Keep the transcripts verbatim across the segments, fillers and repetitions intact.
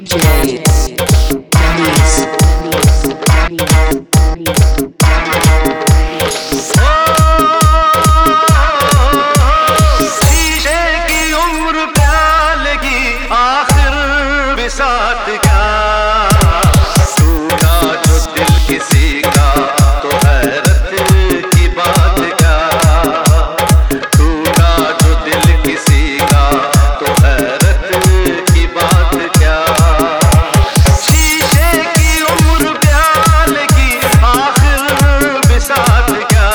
J Dennis. शीशे की उम्र प्याल की आखिर बिसात क्या टूटा जो दिल किसी का तो हैरत की बात क्या टूटा जो दिल किसी का तो हैरत की बात क्या शीशे की उम्र प्याल की आखिर बिसात क्या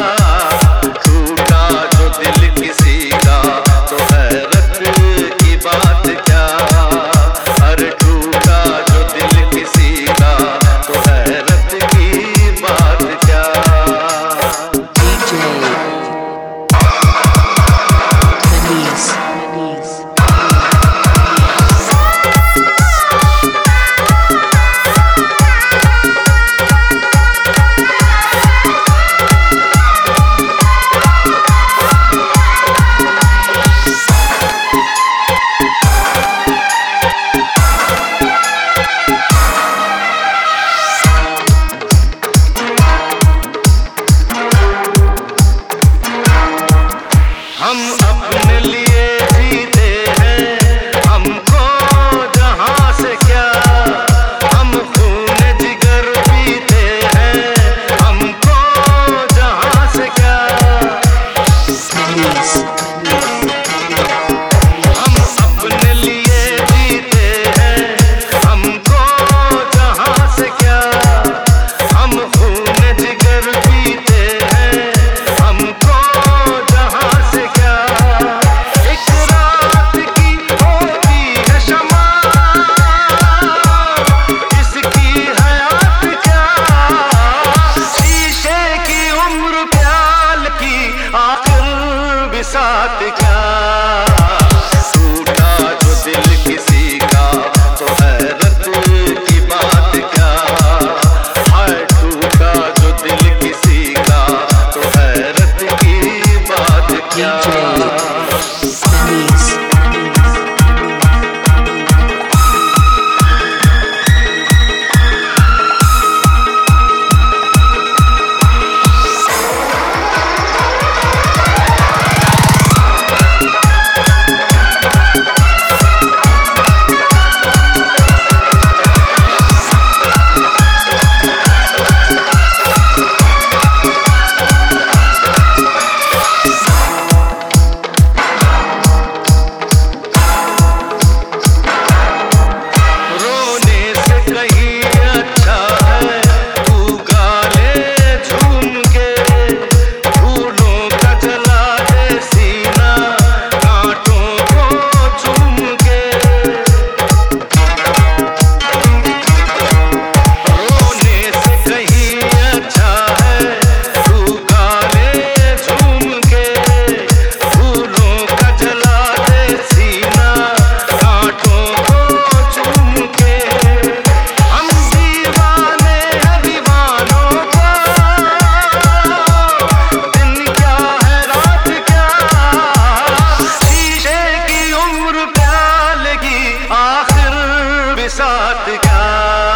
टूटा जो दिल किसी का तो हैरत की बात क्या अरे टूटा जो दिल किसी का तो हैरत की बात क्या D J Dennis. हम अपने लिए जीते हैं हमको जहां से क्या हम खून जिगर पीते हैं हमको जहां से क्या Dennis. हम अपने लिए जीते हैं हमको जहां से क्या हम खून जिगर पीते हैं हमको जहां से क्या एक रात की होती है शमा इसकी हयात क्या शीशे की उम्र प्याल की आखिर बिसात क्या टूटा जो दिल किसी का तो हैरत की बात क्या हाय टूटा जो दिल किसी का तो हैरत की बात क्या Dennis. रोने से कहीं अच्छा है तू गाले झूम के फूलों का जला दे सीना कांटों को चूम के रोने से कहीं अच्छा है तू गाले झूम के फूलों का जला दे सीना कांटों को चूम के हम दीवाने हैं दीवानों का दिन क्या है रात क्या शीशे की उम्र प्याल की आखिर बिसात क्या